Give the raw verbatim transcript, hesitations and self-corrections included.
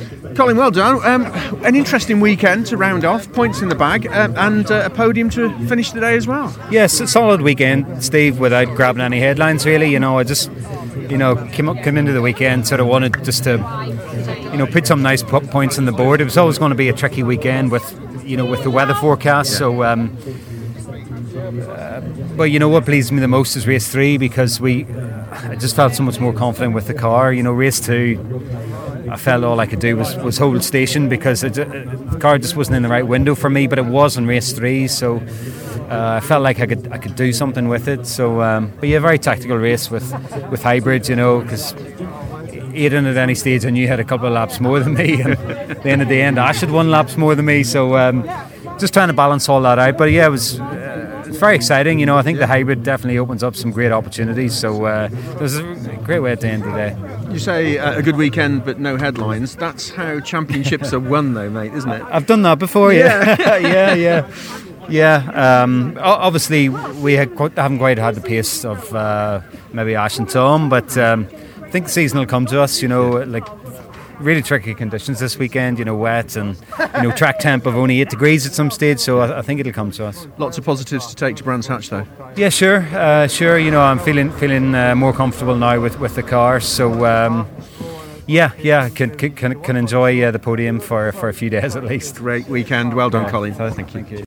Colin, well done. Um, an interesting weekend to round off, points in the bag, um, and uh, a podium to finish the day as well. Yes, a solid weekend, Steve, without grabbing any headlines really. You know, I just, you know, came up, came into the weekend, sort of wanted just to, you know, put some nice points on the board. It was always going to be a tricky weekend with, you know, with the weather forecast. Yeah. So, um, uh, but you know what pleased me the most is race three, because we, I just felt so much more confident with the car. You know, race two, I felt all I could do was, was hold station, because it, the car just wasn't in the right window for me. But it was in race three, so uh, I felt like I could I could do something with it. So, um, but yeah, very tactical race with with hybrids. You know, because Aidan at any stage I knew had a couple of laps more than me, and then at the end Ash had one laps more than me. So um, just trying to balance all that out. But yeah, it was. Uh, It's very exciting, you know. I think the hybrid definitely opens up some great opportunities. So uh, it was a great way to end the day. You say uh, a good weekend, but no headlines. That's how championships are won, though, mate, isn't it? I've done that before, yeah, yeah, yeah, yeah. Um, obviously, we had quite, haven't quite had the pace of uh, maybe Ash and Tom, but um, I think the season will come to us. You know, like. Really tricky conditions this weekend, you know, wet and, you know, track temp of only eight degrees at some stage, so I, I think it'll come to us. Lots of positives to take to Brands Hatch, though. Yeah, sure, uh, sure. You know, I'm feeling feeling uh, more comfortable now with, with the car, so um, yeah, yeah, can can can enjoy uh, the podium for, for a few days at least. Great weekend, well done, Colin. Thank you. Thank you.